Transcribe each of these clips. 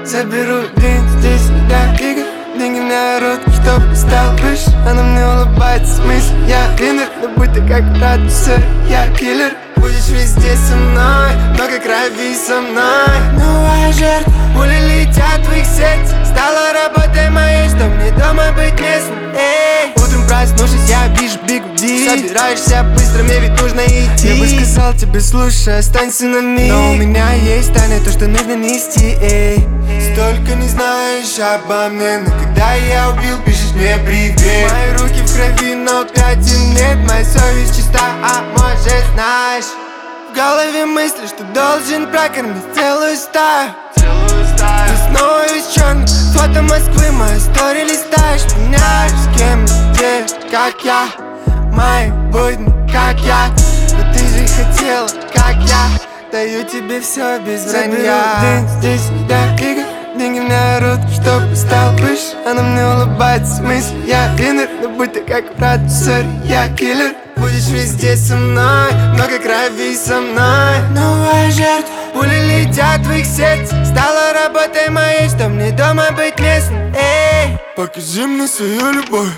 Заберу день здесь, да, игр. Деньги мне орут, чтоб стал выше. Она мне улыбается, в смысле я винер. Но будь ты как продюсер, я киллер. Будешь везде со мной, много крови со мной. Новая жертва, пули летят в их сердце. Стала работой моей, что мне дома быть местным. Эй, утром проснувшись, я вижу бигуди. Собираешься быстро, мне ведь нужно идти. Я бы сказал тебе, слушай, останься на миг. Но у меня есть тайна, то, что нужно нести, эй. Столько не знаешь обо мне, но когда я убил, пишешь мне привет. Мои руки в крови, но пятен нет. Моя совесть чиста, а может знаешь. В голове мысли, что должен прокормить целую стаю. И снова весь черный, фото Москвы, мою историю листаешь. Меняешь, с кем, где, как я. Мои будни, как я. Но ты же хотела, как я. Даю тебе все без вранья. День здесь, да, игр. Деньги мне орут, чтоб стал выше. Она мне улыбается, в смысле я винер. Но будь ты как продюсер, я киллер. Будешь везде со мной, много крови со мной. Новая жертва, пули летят в их сердце. Стала работой моей, что мне дома быть местным. Эй, покажи мне свою любовь.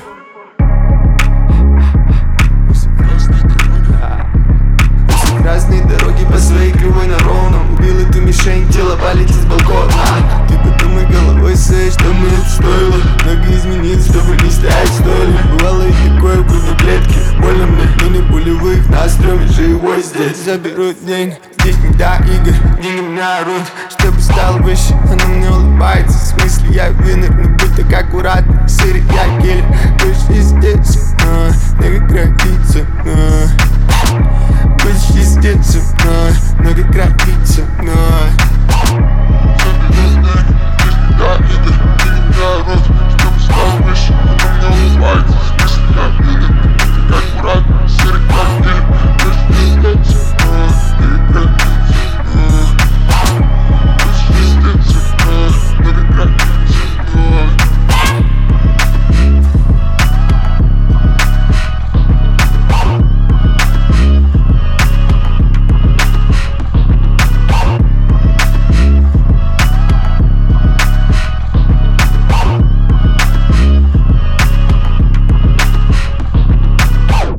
Разные дороги по своей кривой на ровном. Убил эту мишень, тело полетит с балкона. Ты подумай головой своей, что мне это стоило. Много измениться, чтобы не стать стоили. Бывало и такое в грудной клетке. Больно мне, но не пулевых. На стреме живой здесь. Заберу деньги, здесь не до игр. Деньги мне орут, чтобы стал выше. Она мне улыбается, в смысле я винер. Но будь так аккуратно, сырый я киллер. Будешь везде со мной, много кровица, будешь везде со мной, много кровица,